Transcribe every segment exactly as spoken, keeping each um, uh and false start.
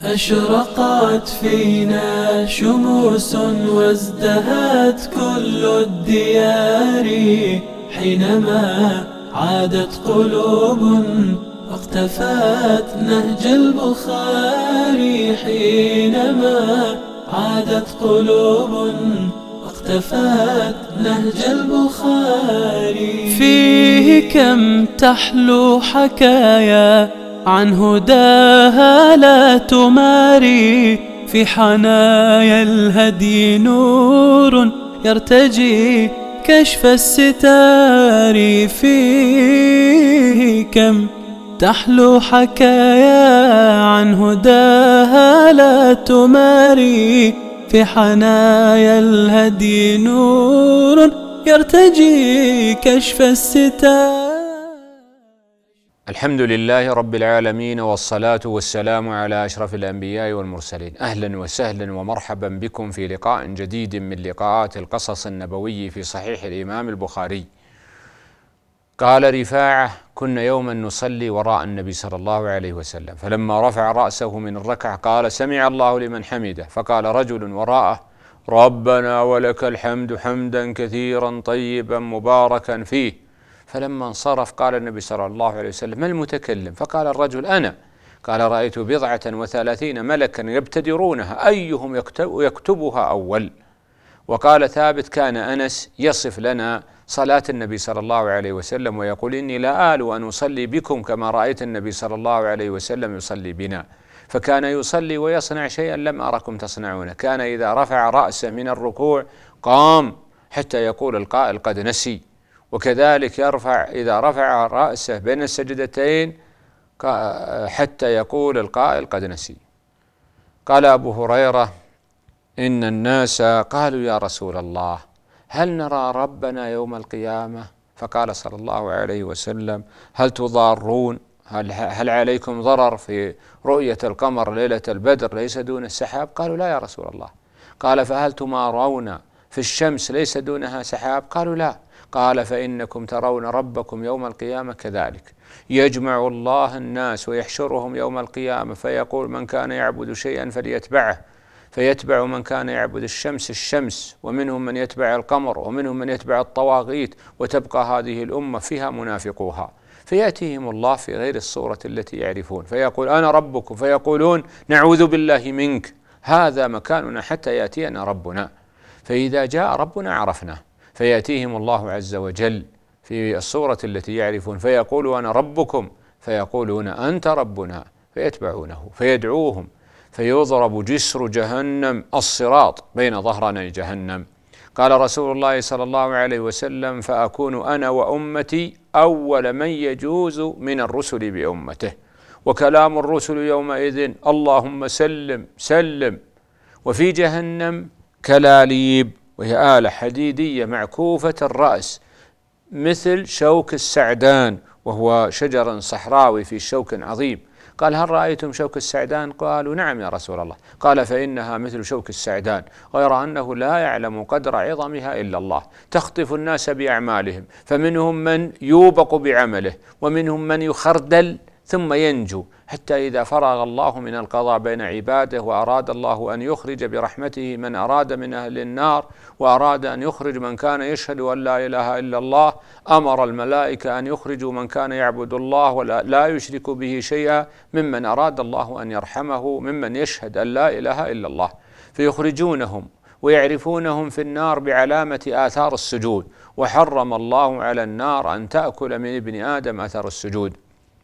أشرقت فينا شموس وازدهت كل الديار حينما عادت قلوب واقتفت نهج البخاري. حينما عادت قلوب واقتفت نهج البخاري. فيه كم تحلو حكايا عن هداها لا تماري، في حنايا الهدي نور يرتجي كشف الستار. فيه كم تحلو حكايا عن هداها لا تماري، في حنايا الهدي نور يرتجي كشف الستار. الحمد لله رب العالمين، والصلاة والسلام على أشرف الأنبياء والمرسلين. أهلا وسهلا ومرحبا بكم في لقاء جديد من لقاءات القصص النبوي في صحيح الإمام البخاري. قال رفاعة: كنا يوما نصلي وراء النبي صلى الله عليه وسلم، فلما رفع رأسه من الركعة قال: سمع الله لمن حمده. فقال رجل وراءه: ربنا ولك الحمد حمدا كثيرا طيبا مباركا فيه. فلما انصرف قال النبي صلى الله عليه وسلم: ما المتكلم؟ فقال الرجل: أنا. قال: رأيت بضعة وثلاثين ملكا يبتدرونها أيهم يكتب يكتبها أول. وقال ثابت: كان أنس يصف لنا صلاة النبي صلى الله عليه وسلم ويقول: إني لا آل أن أصلي بكم كما رأيت النبي صلى الله عليه وسلم يصلي بنا. فكان يصلي ويصنع شيئا لم أركم تصنعونه. كان إذا رفع رأسه من الركوع قام حتى يقول القائل: قد نسي. وكذلك يرفع إذا رفع رأسه بين السجدتين حتى يقول القائل: قد نسي. قال أبو هريرة: إن الناس قالوا: يا رسول الله، هل نرى ربنا يوم القيامة؟ فقال صلى الله عليه وسلم: هل تضارون؟ هل, هل عليكم ضرر في رؤية القمر ليلة البدر ليس دون السحاب؟ قالوا: لا يا رسول الله. قال: فهل تمارون في الشمس ليس دونها سحاب؟ قالوا: لا. قال: فإنكم ترون ربكم يوم القيامة كذلك، يجمع الله الناس ويحشرهم يوم القيامة فيقول: من كان يعبد شيئا فليتبعه، فيتبع من كان يعبد الشمس الشمس، ومنهم من يتبع القمر، ومنهم من يتبع الطواغيت، وتبقى هذه الأمة فيها منافقوها. فيأتيهم الله في غير الصورة التي يعرفون فيقول: أنا ربكم، فيقولون: نعوذ بالله منك، هذا مكاننا حتى يأتينا ربنا. فإذا جاء ربنا عرفناه، فيأتيهم الله عز وجل في الصورة التي يعرفون فيقول: أنا ربكم، فيقولون: أنت ربنا، فيتبعونه فيدعوهم فيضرب جسر جهنم الصراط بين ظهراني جهنم. قال رسول الله صلى الله عليه وسلم: فأكون أنا وأمتي أول من يجوز من الرسل بأمته. وكلام الرسل يومئذ: اللهم سلم سلم. وفي جهنم كلاليب، وهي آلة حديدية معكوفة الرأس مثل شوك السعدان، وهو شجر صحراوي في شوك عظيم. قال: هل رأيتم شوك السعدان؟ قالوا: نعم يا رسول الله. قال: فإنها مثل شوك السعدان، غير أنه لا يعلم قدر عظمها إلا الله. تخطف الناس بأعمالهم، فمنهم من يوبق بعمله، ومنهم من يخردل ثم ينجو، حتى إذا فرغ الله من القضاء بين عباده وأراد الله أن يخرج برحمته من أراد من أهل النار، وأراد أن يخرج من كان يشهد أن لا إله إلا الله، أمر الملائكة أن يخرجوا من كان يعبد الله ولا لا يشرك به شيئا ممن أراد الله أن يرحمه، ممن يشهد أن لا إله إلا الله، فيخرجونهم ويعرفونهم في النار بعلامة آثار السجود. وحرم الله على النار أن تأكل من ابن آدم أثر السجود.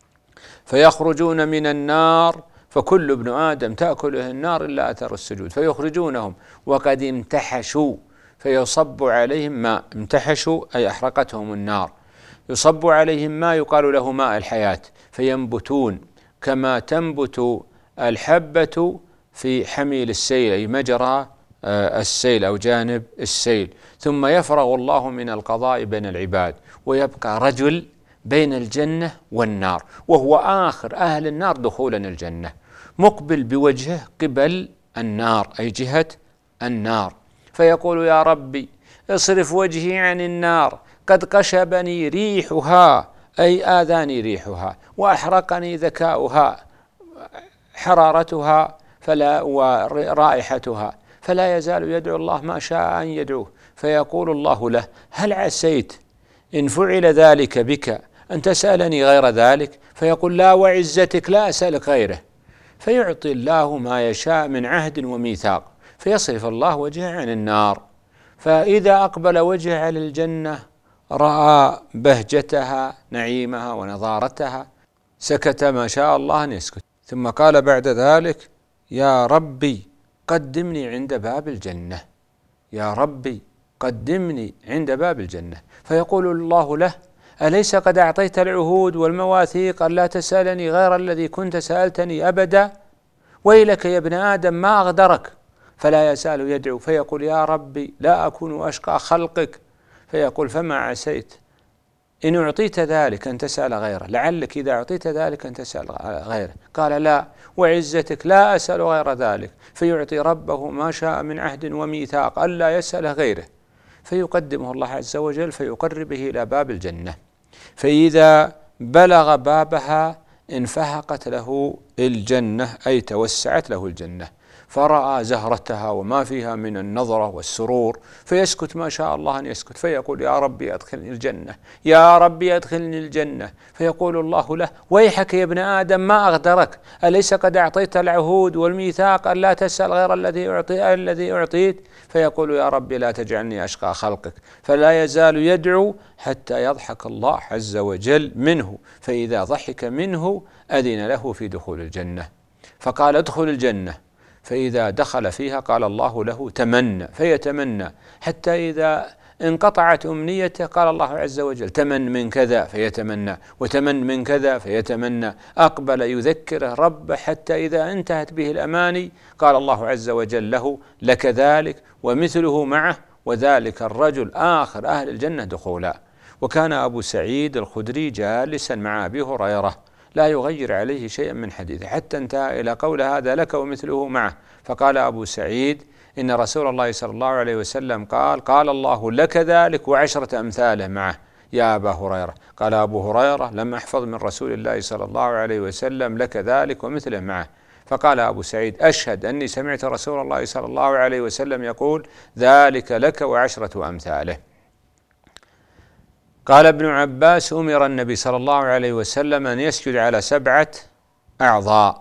فيخرجون من النار فكل ابن آدم تأكله النار إلا أثر السجود، فيخرجونهم وقد امتحشوا، فيصب عليهم ماء. امتحشوا أي أحرقتهم النار. يصب عليهم ماء يقال له ماء الحياة، فينبتون كما تنبت الحبة في حميل السيل، أي مجرى السيل أو جانب السيل. ثم يفرغ الله من القضاء بين العباد، ويبقى رجل بين الجنة والنار، وهو آخر أهل النار دخولا الجنة، مقبل بوجهه قبل النار أي جهة النار، فيقول: يا ربي اصرف وجهي عن النار، قد قشبني ريحها أي آذاني ريحها، وأحرقني ذكاؤها حرارتها فلا ورائحتها، فلا يزال يدعو الله ما شاء أن يدعوه، فيقول الله له: هل عسيت إن فعل ذلك بك أن تسألني غير ذلك؟ فيقول: لا وعزتك لا أسألك غيره، فيعطي الله ما يشاء من عهد وميثاق، فيصرف الله وجهه عن النار. فإذا أقبل وجهه على الجنة رأى بهجتها نعيمها ونضارتها، سكت ما شاء الله أن يسكت، ثم قال بعد ذلك: يا ربي قدمني عند باب الجنة، يا ربي قدمني عند باب الجنة. فيقول الله له: أليس قد أعطيت العهود والمواثيق أن لا تسألني غير الذي كنت سألتني أبدا؟ ويلك يا ابن آدم ما أغدرك. فلا يزال يدعو، فيقول: يا ربي لا أكون أشقى خلقك. فيقول: فما عسيت إن أعطيت ذلك أن تسأل غيره؟ لعلك إذا أعطيت ذلك أن تسأل غيره. قال: لا وعزتك لا أسأل غير ذلك. فيعطي ربه ما شاء من عهد وميثاق ألا يسأل غيره، فيقدمه الله عز وجل فيقربه إلى باب الجنة. فإذا بلغ بابها انفهقت له الجنة، أي توسعت له الجنة، فرأى زهرتها وما فيها من النظرة والسرور، فيسكت ما شاء الله أن يسكت، فيقول: يا ربي أدخلني الجنة، يا ربي أدخلني الجنة. فيقول الله له: ويحك يا ابن آدم ما أغدرك، أليس قد أعطيت العهود والميثاق أن لا تسأل غير الذي أعطي الذي أعطيت؟ فيقول: يا ربي لا تجعلني أشقى خلقك. فلا يزال يدعو حتى يضحك الله عز وجل منه، فإذا ضحك منه أذن له في دخول الجنة، فقال: ادخل الجنة. فإذا دخل فيها قال الله له: تمنى، فيتمنى حتى إذا انقطعت أمنيته قال الله عز وجل: تمن من كذا، فيتمنى، وتمن من كذا، فيتمنى. أقبل يذكره ربه حتى إذا انتهت به الأماني قال الله عز وجل له: لك ذلك ومثله معه، وذلك الرجل آخر أهل الجنة دخولا. وكان أبو سعيد الخدري جالسا مع أبي هريرة لا يغير عليه شيئا من حديثه، حتى انتهى إلى قول: هذا لك ومثله معه. فقال أبو سعيد: إن رسول الله صلى الله عليه وسلم قال: قال الله لك ذلك وعشرة أمثاله معه يا أبا هريرة. قال أبو هريرة: لم أحفظ من رسول الله صلى الله عليه وسلم لك ذلك ومثله معه. فقال أبو سعيد: أشهد أني سمعت رسول الله صلى الله عليه وسلم يقول: ذلك لك وعشرة أمثاله. قال ابن عباس: أمر النبي صلى الله عليه وسلم أن يسجد على سبعة أعضاء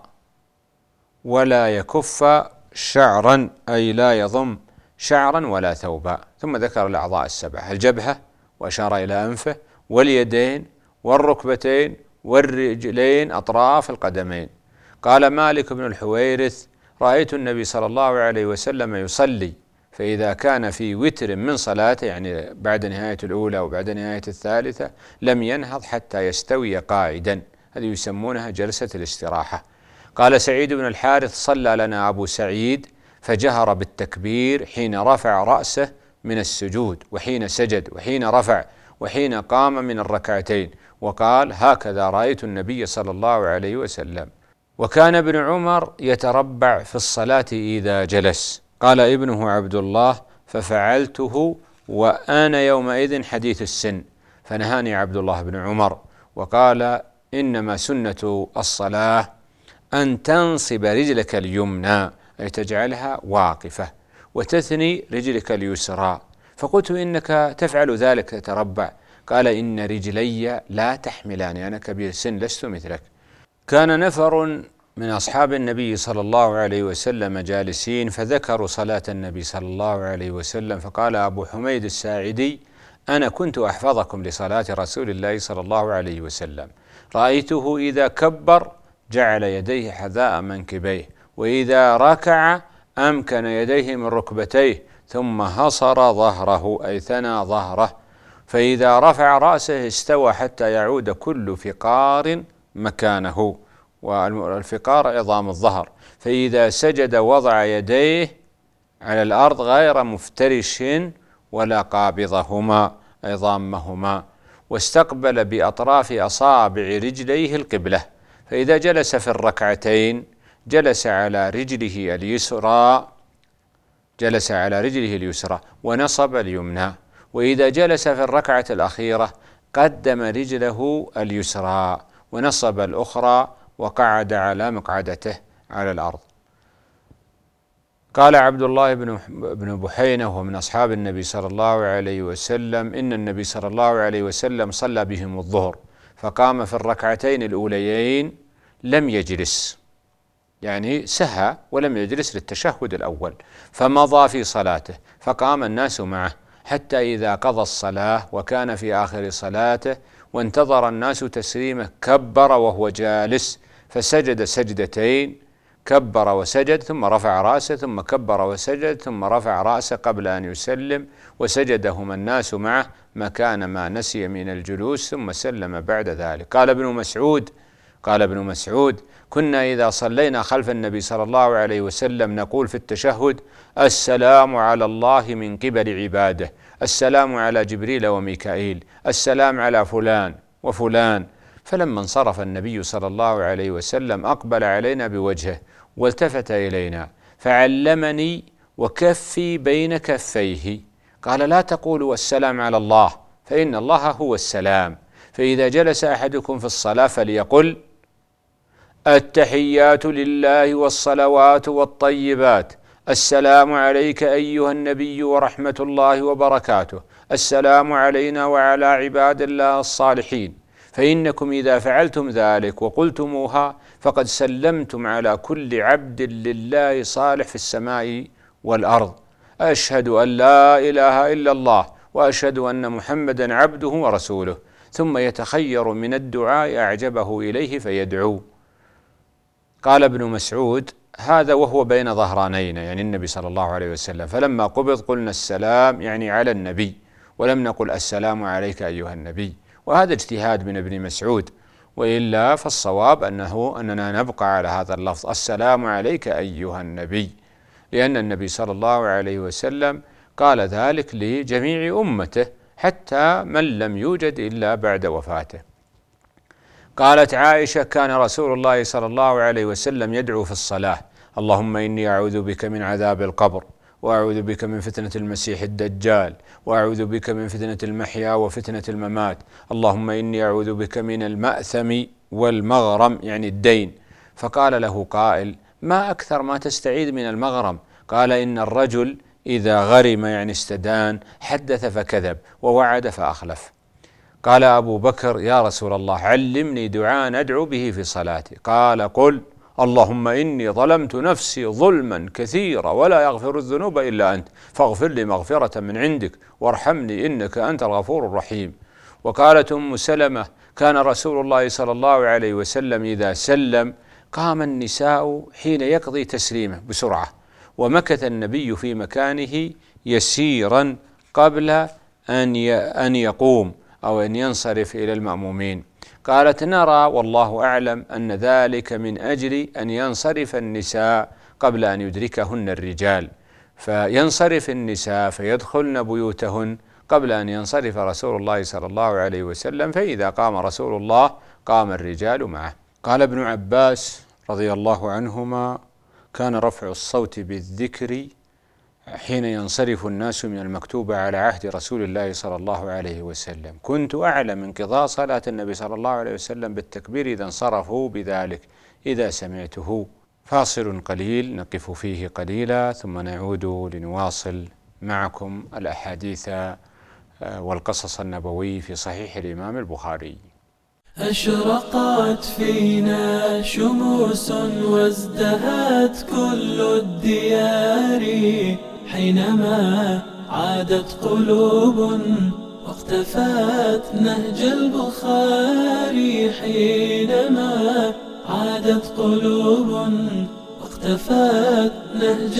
ولا يكف شعرا، أي لا يضم شعرا ولا ثوبا. ثم ذكر الأعضاء السبعة: الجبهة، وأشار إلى أنفه، واليدين، والركبتين، والرجلين، أطراف القدمين. قال مالك بن الحويرث: رأيت النبي صلى الله عليه وسلم يصلي، فإذا كان في وتر من صلاته، يعني بعد نهاية الأولى وبعد نهاية الثالثة، لم ينهض حتى يستوي قاعدا، هذه يسمونها جلسة الاستراحة. قال سعيد بن الحارث: صلى لنا أبو سعيد فجهر بالتكبير حين رفع رأسه من السجود، وحين سجد، وحين رفع، وحين قام من الركعتين، وقال: هكذا رأيت النبي صلى الله عليه وسلم. وكان ابن عمر يتربع في الصلاة إذا جلس. قال ابنه عبد الله: ففعلته وأنا يومئذ حديث السن، فنهاني عبد الله بن عمر وقال: إنما سنة الصلاة أن تنصب رجلك اليمنى، أي تجعلها واقفة، وتثني رجلك اليسرى. فقلت: إنك تفعل ذلك تتربع. قال: إن رجلي لا تحملان، أنا كبير السن لست مثلك. كان نفر من أصحاب النبي صلى الله عليه وسلم جالسين، فذكروا صلاة النبي صلى الله عليه وسلم، فقال أبو حميد الساعدي: أنا كنت أحفظكم لصلاة رسول الله صلى الله عليه وسلم، رأيته إذا كبر جعل يديه حذاء منكبيه، وإذا ركع أمكن يديه من ركبتيه، ثم هصر ظهره، أي ثنى ظهره، فإذا رفع رأسه استوى حتى يعود كل فقار مكانه، والفقار عظام الظهر. فإذا سجد وضع يديه على الأرض غير مفترش ولا قابضهما، أي ضامهما، واستقبل بأطراف أصابع رجليه القبلة. فإذا جلس في الركعتين جلس على رجله اليسرى جلس على رجله اليسرى ونصب اليمنى، وإذا جلس في الركعة الأخيرة قدم رجله اليسرى ونصب الأخرى وقعد على مقعدته على الأرض. قال عبد الله بن بحينة وهو من أصحاب النبي صلى الله عليه وسلم إن النبي صلى الله عليه وسلم صلى بهم الظهر فقام في الركعتين الأوليين لم يجلس، يعني سهى ولم يجلس للتشهد الأول، فمضى في صلاته فقام الناس معه حتى إذا قضى الصلاة وكان في آخر صلاته وانتظر الناس تسليمه كبر وهو جالس فسجد سجدتين، كبر وسجد ثم رفع رأسه ثم كبر وسجد ثم رفع رأسه قبل أن يسلم، وسجدهما الناس معه مكان ما نسي من الجلوس ثم سلم بعد ذلك. قال ابن مسعود قال ابن مسعود كنا إذا صلينا خلف النبي صلى الله عليه وسلم نقول في التشهد: السلام على الله من قبل عباده، السلام على جبريل وميكائيل، السلام على فلان وفلان. فلما انصرف النبي صلى الله عليه وسلم أقبل علينا بوجهه والتفت إلينا فعلمني وكفي بين كفيه، قال: لا تقولوا السلام على الله فإن الله هو السلام، فإذا جلس أحدكم في الصلاة فليقل: التحيات لله والصلوات والطيبات، السلام عليك أيها النبي ورحمة الله وبركاته، السلام علينا وعلى عباد الله الصالحين، فإنكم إذا فعلتم ذلك وقلتموها فقد سلمتم على كل عبد لله صالح في السماء والأرض، أشهد أن لا إله إلا الله وأشهد أن محمدا عبده ورسوله، ثم يتخير من الدعاء أعجبه إليه فيدعو. قال ابن مسعود: هذا وهو بين ظهرانينا، يعني النبي صلى الله عليه وسلم، فلما قبض قلنا السلام يعني على النبي، ولم نقل السلام عليك أيها النبي. وهذا اجتهاد من ابن مسعود، وإلا فالصواب أنه أننا نبقى على هذا اللفظ: السلام عليك أيها النبي، لأن النبي صلى الله عليه وسلم قال ذلك لجميع أمته حتى من لم يوجد إلا بعد وفاته. قالت عائشة: كان رسول الله صلى الله عليه وسلم يدعو في الصلاة: اللهم إني أعوذ بك من عذاب القبر، وأعوذ بك من فتنة المسيح الدجال، وأعوذ بك من فتنة المحيا وفتنة الممات، اللهم إني أعوذ بك من المأثم والمغرم، يعني الدين. فقال له قائل: ما أكثر ما تستعيذ من المغرم؟ قال: إن الرجل إذا غرم يعني استدان حدث فكذب ووعد فأخلف. قال أبو بكر: يا رسول الله علمني دعاء أدعو به في صلاتي. قال: قل: اللهم إني ظلمت نفسي ظلما كثيرا ولا يغفر الذنوب إلا أنت، فاغفر لي مغفرة من عندك وارحمني إنك أنت الغفور الرحيم. وقالت أم سلمة: كان رسول الله صلى الله عليه وسلم إذا سلم قام النساء حين يقضي تسليمه بسرعة، ومكث النبي في مكانه يسيرا قبل أن يقوم أو أن ينصرف إلى المأمومين. قالت: نرى والله أعلم أن ذلك من أجل أن ينصرف النساء قبل أن يدركهن الرجال، فينصرف النساء فيدخلن بيوتهن قبل أن ينصرف رسول الله صلى الله عليه وسلم، فإذا قام رسول الله قام الرجال معه. قال ابن عباس رضي الله عنهما: كان رفع الصوت بالذكر حين ينصرف الناس من المكتوبة على عهد رسول الله صلى الله عليه وسلم، كنت أعلم انقضاء صلاة النبي صلى الله عليه وسلم بالتكبير إذا انصرفوا بذلك إذا سمعته. فاصل قليل نقف فيه قليلا ثم نعود لنواصل معكم الأحاديث والقصص النبوي في صحيح الإمام البخاري. أشرقت فينا شموس وازدهت كل الديار، حينما عادت قلوب واقتفت نهج البخاري، حينما عادت قلوب واقتفت نهج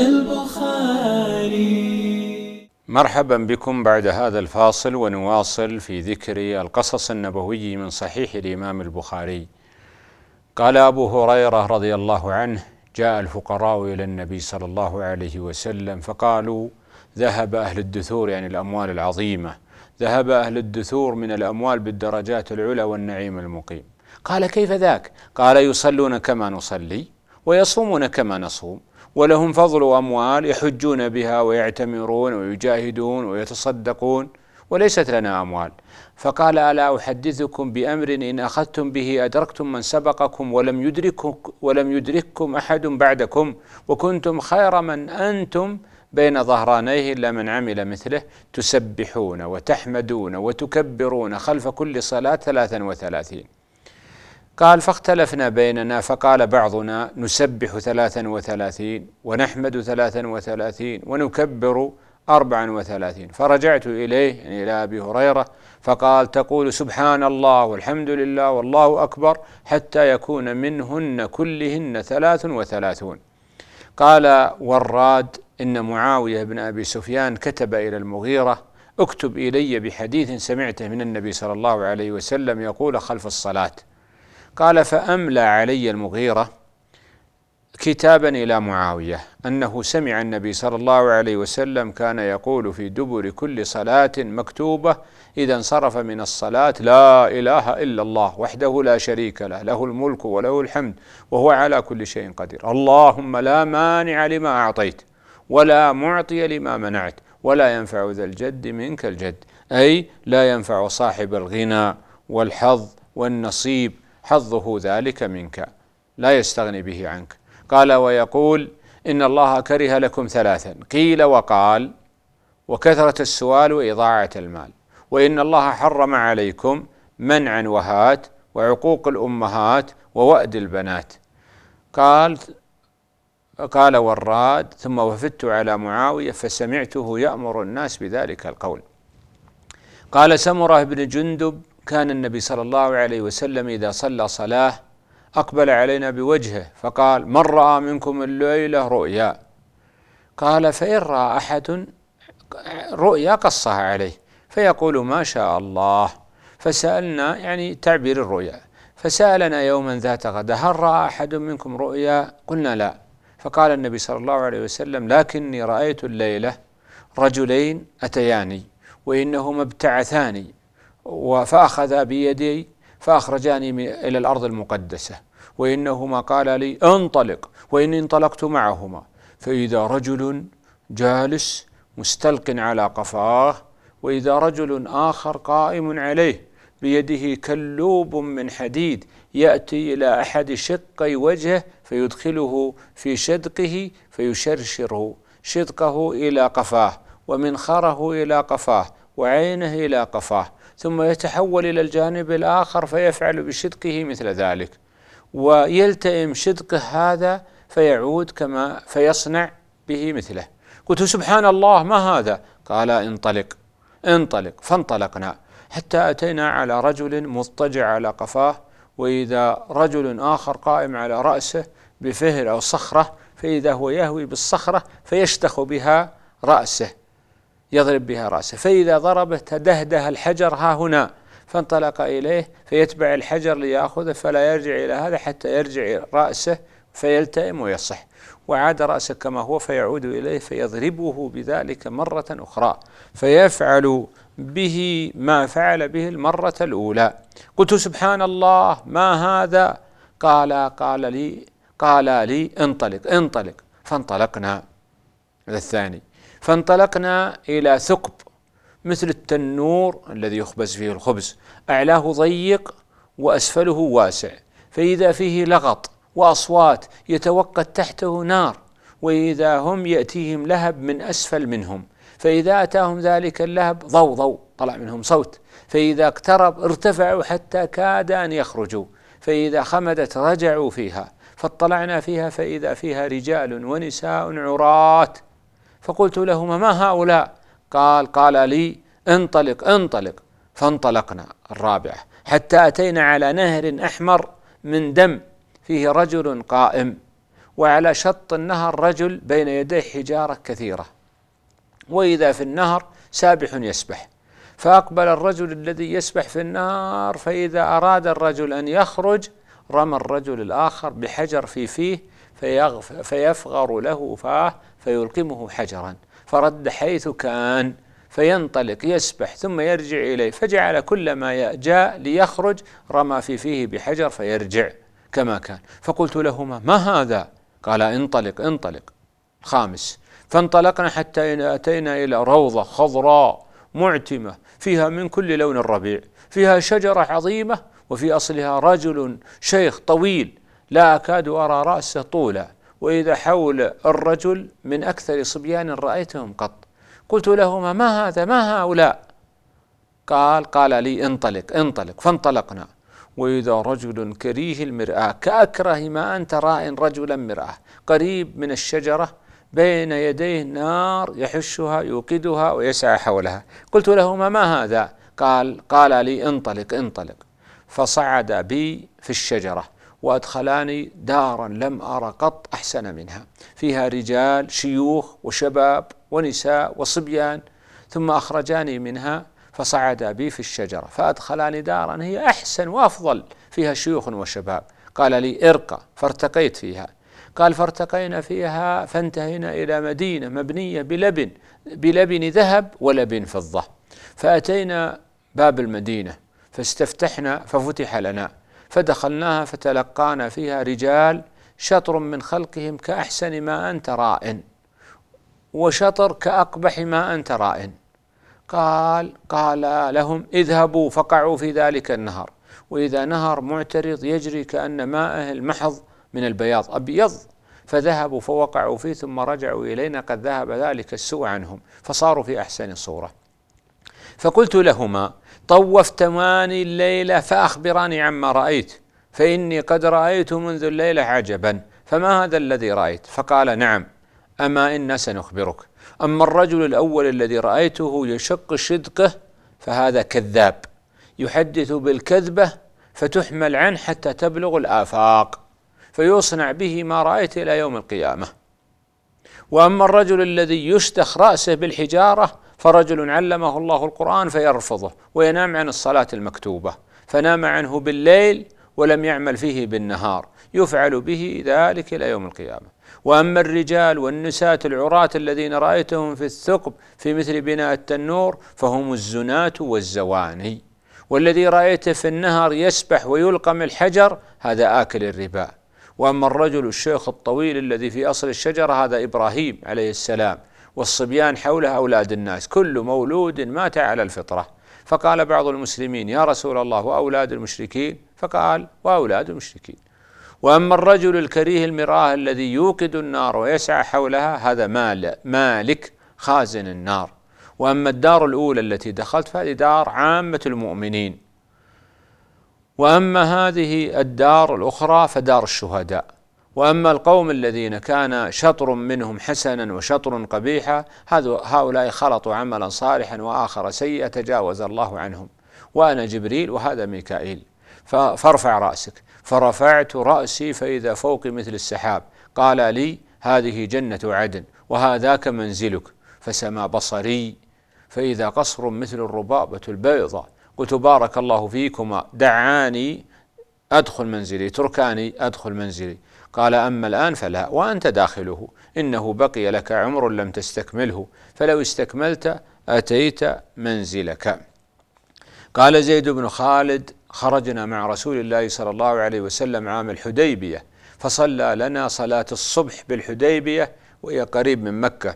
البخاري. مرحبا بكم بعد هذا الفاصل، ونواصل في ذكر القصص النبوي من صحيح الإمام البخاري. قال أبو هريرة رضي الله عنه: جاء الفقراء إلى النبي صلى الله عليه وسلم فقالوا: ذهب أهل الدثور، يعني الأموال العظيمة، ذهب أهل الدثور من الأموال بالدرجات العلى والنعيم المقيم. قال: كيف ذاك؟ قال: يصلون كما نصلي ويصومون كما نصوم، ولهم فضل أموال يحجون بها ويعتمرون ويجاهدون ويتصدقون، وليست لنا أموال. فقال: ألا أحدثكم بأمر إن أخذتم به أدركتم من سبقكم ولم يدرككم, ولم يدرككم أحد بعدكم، وكنتم خير من أنتم بين ظهرانيه إلا من عمل مثله، تسبحون وتحمدون وتكبرون خلف كل صلاة ثلاثا وثلاثين. قال: فاختلفنا بيننا، فقال بعضنا: نسبح ثلاثا وثلاثين ونحمد ثلاثا وثلاثين ونكبر أربعا وثلاثين. فرجعت إليه، يعني إلى أبي هريرة، فقال: تقول سبحان الله والحمد لله والله أكبر حتى يكون منهن كلهن ثلاث وثلاثون. قال وراد: إن معاوية بن أبي سفيان كتب إلى المغيرة: اكتب إلي بحديث سمعته من النبي صلى الله عليه وسلم يقول خلف الصلاة. قال: فأملى علي المغيرة كتابا إلى معاوية أنه سمع النبي صلى الله عليه وسلم كان يقول في دبر كل صلاة مكتوبة إذا انصرف من الصلاة: لا إله إلا الله وحده لا شريك له، له الملك وله الحمد وهو على كل شيء قدير، اللهم لا مانع لما أعطيت ولا معطي لما منعت ولا ينفع ذا الجد منك الجد، أي لا ينفع صاحب الغنى والحظ والنصيب حظه ذلك منك، لا يستغني به عنك. قال: ويقول: إن الله كره لكم ثلاثا، قيل وقال، وكثرة السؤال وإضاعة المال، وإن الله حرم عليكم منعا وهات وعقوق الأمهات ووأد البنات. قال قال وراد: ثم وفدت على معاوية فسمعته يأمر الناس بذلك القول. قال سمرة بن جندب: كان النبي صلى الله عليه وسلم إذا صلى صلاة أقبل علينا بوجهه فقال: من رأى منكم الليلة رؤيا؟ قال: فإن رأى أحد رؤيا قصها عليه فيقول ما شاء الله. فسألنا، يعني تعبير الرؤيا، فسألنا يوما ذات غد: هل رأى أحد منكم رؤيا؟ قلنا لا. فقال النبي صلى الله عليه وسلم: لكني رأيت الليلة رجلين أتياني وإنهما ابتعثاني فأخذا بيدي فأخرجاني إلى الأرض المقدسة، وإنهما قال لي: انطلق، وإني انطلقت معهما فإذا رجل جالس مستلق على قفاه، وإذا رجل آخر قائم عليه بيده كلوب من حديد يأتي إلى أحد شقي وجهه فيدخله في شدقه فيشرشره شدقه إلى قفاه ومنخره إلى قفاه وعينه إلى قفاه، ثم يتحول إلى الجانب الآخر فيفعل بشدقه مثل ذلك، ويلتئم شدقه هذا فيعود كما فيصنع به مثله. قلت: سبحان الله، ما هذا؟ قال: انطلق انطلق. فانطلقنا حتى أتينا على رجل مضطجع على قفاه، وإذا رجل آخر قائم على رأسه بفهر أو صخرة، فإذا هو يهوي بالصخرة فيشتخ بها رأسه، يضرب بها رأسه، فإذا ضربه تدهده الحجر ها هنا، فانطلق إليه فيتبع الحجر ليأخذه فلا يرجع إلى هذا حتى يرجع رأسه فيلتئم ويصح، وعاد رأسه كما هو فيعود إليه فيضربه بذلك مرة أخرى فيفعل به ما فعل به المرة الأولى. قلت: سبحان الله، ما هذا؟ قال قال لي قال لي انطلق انطلق. فانطلقنا. الثاني: فانطلقنا إلى ثقب مثل التنور الذي يخبز فيه الخبز، أعلاه ضيق وأسفله واسع، فإذا فيه لغط وأصوات يتوقد تحته نار، وإذا هم يأتيهم لهب من أسفل منهم، فإذا أتاهم ذلك اللهب ضوضوا، طلع منهم صوت، فإذا اقترب ارتفعوا حتى كاد أن يخرجوا، فإذا خمدت رجعوا فيها، فاطلعنا فيها فإذا فيها رجال ونساء عرات. فقلت لهما: ما هؤلاء؟ قال قال لي: انطلق انطلق. فانطلقنا. الرابعة: حتى أتينا على نهر أحمر من دم فيه رجل قائم، وعلى شط النهر رجل بين يديه حجارة كثيرة، وإذا في النهر سابح يسبح. فأقبل الرجل الذي يسبح في النهر، فإذا أراد الرجل أن يخرج رمى الرجل الآخر بحجر في فيه فيفغر له فاه فيلقمه حجرا، فرد حيث كان، فينطلق يسبح ثم يرجع إليه، فجعل كلما جاء ليخرج رمى في فيه بحجر فيرجع كما كان. فقلت لهما: ما هذا؟ قال: انطلق انطلق. خامس: فانطلقنا حتى أتينا إلى روضة خضراء معتمة فيها من كل لون الربيع، فيها شجرة عظيمة وفي أصلها رجل شيخ طويل لا أكاد أرى رأسه طولا، وإذا حول الرجل من أكثر صبيان رأيتهم قط. قلت لهما: ما هذا؟ ما هؤلاء؟ قال قال لي: انطلق انطلق. فانطلقنا، وإذا رجل كريه المرآة كأكره ما أنت راء رجلا مرآة، قريب من الشجرة بين يديه نار يحشها يوقدها ويسعى حولها. قلت لهما: ما هذا؟ قال قال لي: انطلق انطلق. فصعد بي في الشجرة وأدخلاني دارا لم أرى قط أحسن منها، فيها رجال شيوخ وشباب ونساء وصبيان، ثم أخرجاني منها فصعد بي في الشجرة فأدخلاني دارا هي أحسن وأفضل، فيها شيوخ وشباب. قال لي: ارقى. فارتقيت فيها. قال: فارتقينا فيها فانتهينا إلى مدينة مبنية بلبن بلبن ذهب ولبن فضة، فأتينا باب المدينة فاستفتحنا ففتح لنا، فدخلناها فتلقانا فيها رجال شطر من خلقهم كأحسن ما أنت راء، وشطر كأقبح ما أنت راء. قال قال لهم: اذهبوا فقعوا في ذلك النهر، وإذا نهر معترض يجري كأن ماءه المحض من البياض أبيض، فذهبوا فوقعوا فيه ثم رجعوا إلينا قد ذهب ذلك السوء عنهم، فصاروا في أحسن صورة. فقلت لهما: طوفتماني الليلة فأخبراني عما رأيت، فإني قد رأيت منذ الليلة عجبا، فما هذا الذي رأيت؟ فقال: نعم، أما إنا سنخبرك. أما الرجل الأول الذي رأيته يشق شدقه فهذا كذاب، يحدث بالكذبة فتحمل عنه حتى تبلغ الآفاق، فيصنع به ما رأيت إلى يوم القيامة. وأما الرجل الذي يشتخ رأسه بالحجارة فرجل علمه الله القرآن فيرفضه وينام عن الصلاة المكتوبة، فنام عنه بالليل ولم يعمل فيه بالنهار، يفعل به ذلك إلى يوم القيامة. وأما الرجال والنساة العراة الذين رأيتهم في الثقب في مثل بناء التنور فهم الزناة والزواني. والذي رأيته في النهر يسبح ويلقم الحجر هذا آكل الربا. وأما الرجل الشيخ الطويل الذي في أصل الشجرة هذا إبراهيم عليه السلام، والصبيان حوله أولاد الناس، كل مولود مات على الفطرة. فقال بعض المسلمين: يا رسول الله، وأولاد المشركين؟ فقال: وأولاد المشركين. وأما الرجل الكريه المرآة الذي يوقد النار ويسعى حولها هذا مال مالك خازن النار. وأما الدار الأولى التي دخلت فهذه دار عامة المؤمنين، وأما هذه الدار الأخرى فدار الشهداء. وأما القوم الذين كان شطر منهم حسنا وشطر قبيحا هؤلاء خلطوا عملا صالحا وآخر سيئا تجاوز الله عنهم، وأنا جبريل وهذا ميكائيل. فارفع رأسك. فرفعت رأسي فإذا فوقي مثل السحاب. قال لي: هذه جنة عدن وهذاك منزلك. فسما بصري فإذا قصر مثل الربابة البيضاء. قلت: بارك الله فيكما، دعاني أدخل منزلي، تركاني أدخل منزلي. قال: أما الآن فلا، وأنت داخله، إنه بقي لك عمر لم تستكمله، فلو استكملت أتيت منزلك. قال زيد بن خالد: خرجنا مع رسول الله صلى الله عليه وسلم عام الحديبية، فصلى لنا صلاة الصبح بالحديبية وهي قريب من مكة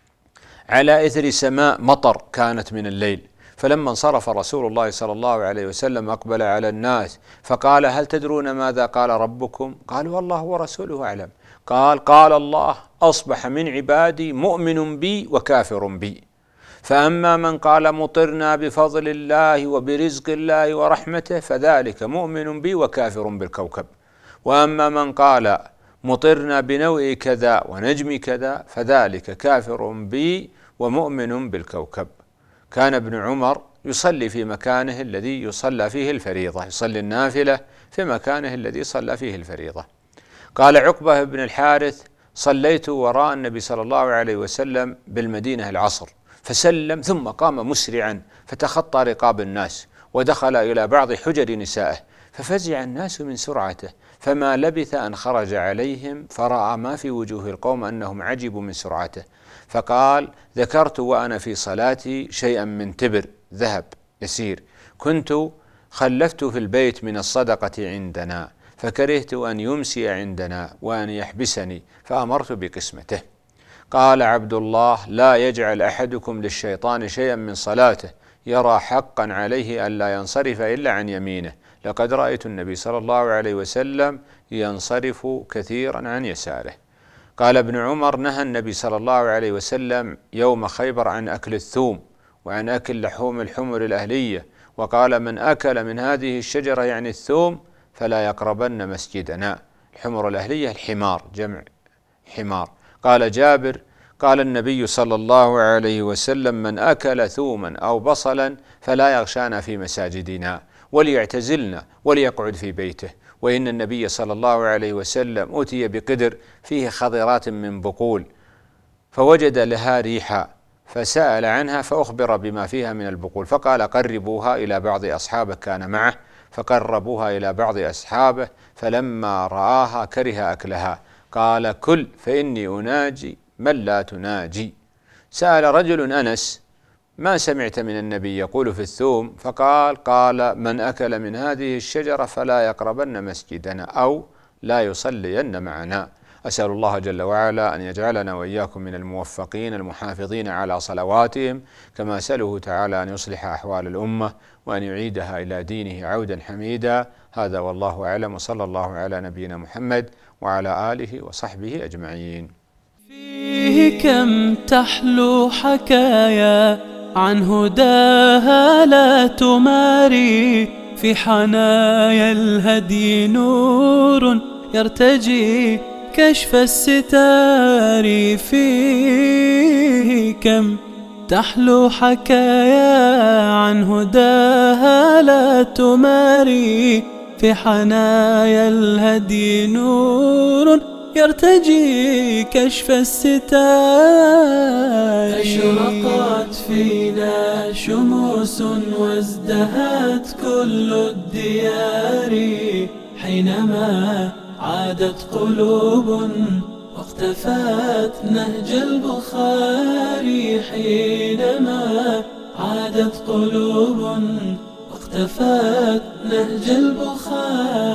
على إثر سماء مطر كانت من الليل. فلما انصرف رسول الله صلى الله عليه وسلم أقبل على الناس فقال: هل تدرون ماذا قال ربكم؟ قالوا: والله ورسوله أعلم. قال: قال الله: أصبح من عبادي مؤمن بي وكافر بي، فأما من قال مطرنا بفضل الله وبرزق الله ورحمته فذلك مؤمن بي وكافر بالكوكب، وأما من قال مطرنا بنوء كذا ونجم كذا فذلك كافر بي ومؤمن بالكوكب. كان ابن عمر يصلي في مكانه الذي يصلى فيه الفريضة، يصلي النافلة في مكانه الذي صلى فيه الفريضة. قال عقبة بن الحارث: صليت وراء النبي صلى الله عليه وسلم بالمدينة العصر، فسلم ثم قام مسرعا فتخطى رقاب الناس ودخل إلى بعض حجر نسائه، ففزع الناس من سرعته، فما لبث أن خرج عليهم فرأى ما في وجوه القوم أنهم عجبوا من سرعته، فقال: ذكرت وأنا في صلاتي شيئا من تبر ذهب يسير كنت خلفت في البيت من الصدقة عندنا، فكرهت أن يمسي عندنا وأن يحبسني فأمرت بقسمته. قال عبد الله: لا يجعل أحدكم للشيطان شيئا من صلاته يرى حقا عليه ألا ينصرف إلا عن يمينه، لقد رأيت النبي صلى الله عليه وسلم ينصرف كثيرا عن يساره. قال ابن عمر: نهى النبي صلى الله عليه وسلم يوم خيبر عن أكل الثوم وعن أكل لحوم الحمر الأهلية، وقال: من أكل من هذه الشجرة يعني الثوم فلا يقربن مسجدنا. الحمر الأهلية الحمار، جمع حمار. قال جابر: قال النبي صلى الله عليه وسلم: من أكل ثوما أو بصلا فلا يغشانا في مساجدنا وليعتزلنا وليقعد في بيته. وإن النبي صلى الله عليه وسلم أتي بقدر فيه خضرات من بقول فوجد لها ريحا فسأل عنها فأخبر بما فيها من البقول، فقال: قربوها إلى بعض أصحابه كان معه، فقربوها إلى بعض أصحابه، فلما رآها كره أكلها، قال: كل فإني أناجي من لا تناجي. سأل رجل أنس: ما سمعت من النبي يقول في الثوم؟ فقال: قال: من أكل من هذه الشجرة فلا يقربن مسجدنا أو لا يصلين معنا. أسأل الله جل وعلا أن يجعلنا وإياكم من الموفقين المحافظين على صلواتهم، كما أسأله تعالى أن يصلح أحوال الأمة وأن يعيدها إلى دينه عودا حميدا. هذا والله أعلم، وصلى الله على نبينا محمد وعلى آله وصحبه أجمعين. فيه كم تحلو حكايا عن هداها لا تماري، في حنايا الهدي نور يرتجي كشف الستار. فيه كم تحلو حكايا عن هداها لا تماري، في حنايا الهدي نور يرتجي كشف الستار. أشرقت فينا شموس وازدهت كل الديار، حينما عادت قلوب واقتفت نهج البخاري. حينما عادت قلوب واقتفت نهج البخاري.